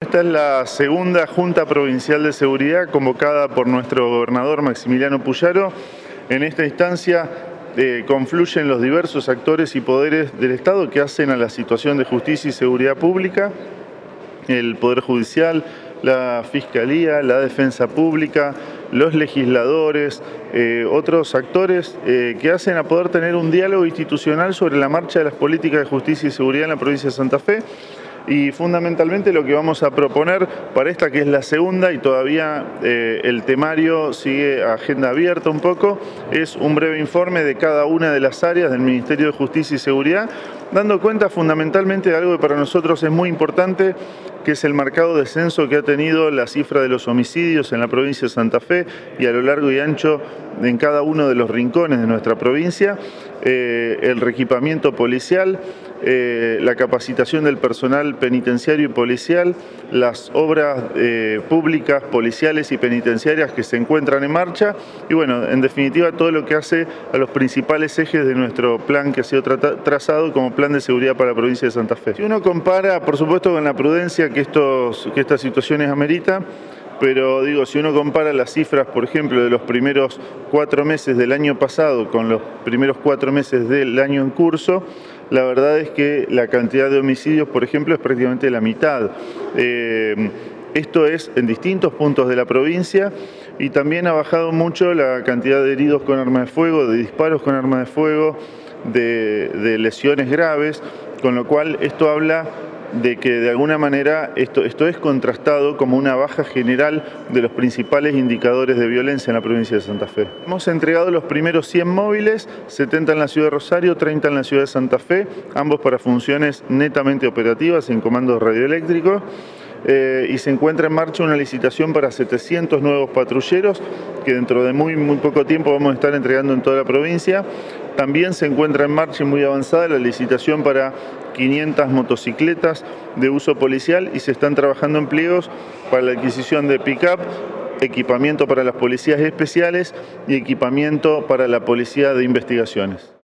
Esta es la segunda Junta Provincial de Seguridad convocada por nuestro gobernador Maximiliano Puyaro. En esta instancia confluyen los diversos actores y poderes del Estado que hacen a la situación de justicia y seguridad pública, el Poder Judicial, la Fiscalía, la Defensa Pública, los legisladores, otros actores que hacen a poder tener un diálogo institucional sobre la marcha de las políticas de justicia y seguridad en la provincia de Santa Fe. Y fundamentalmente lo que vamos a proponer para esta, que es la segunda y todavía el temario sigue agenda abierta un poco, es un breve informe de cada una de las áreas del Ministerio de Justicia y Seguridad, dando cuenta fundamentalmente de algo que para nosotros es muy importante, que es el marcado descenso que ha tenido la cifra de los homicidios en la provincia de Santa Fe y a lo largo y ancho en cada uno de los rincones de nuestra provincia, el reequipamiento policial, la capacitación del personal penitenciario y policial, las obras públicas, policiales y penitenciarias que se encuentran en marcha y bueno, en definitiva todo lo que hace a los principales ejes de nuestro plan que ha sido trazado como Plan de Seguridad para la provincia de Santa Fe. Si uno compara, por supuesto, con la prudencia que estas situaciones amerita, pero digo, si uno compara las cifras, por ejemplo, de los primeros 4 meses del año pasado con los primeros 4 meses del año en curso, la verdad es que la cantidad de homicidios, por ejemplo, es prácticamente la mitad. Esto es en distintos puntos de la provincia y también ha bajado mucho la cantidad de heridos con arma de fuego, de disparos con arma de fuego, de lesiones graves, con lo cual esto habla de que de alguna manera esto es contrastado como una baja general de los principales indicadores de violencia en la provincia de Santa Fe. Hemos entregado los primeros 100 móviles, 70 en la ciudad de Rosario, 30 en la ciudad de Santa Fe, ambos para funciones netamente operativas en comandos radioeléctricos. Y se encuentra en marcha una licitación para 700 nuevos patrulleros que dentro de muy poco tiempo vamos a estar entregando en toda la provincia. También se encuentra en marcha y muy avanzada la licitación para 500 motocicletas de uso policial y se están trabajando en pliegos para la adquisición de pick-up, equipamiento para las policías especiales y equipamiento para la policía de investigaciones.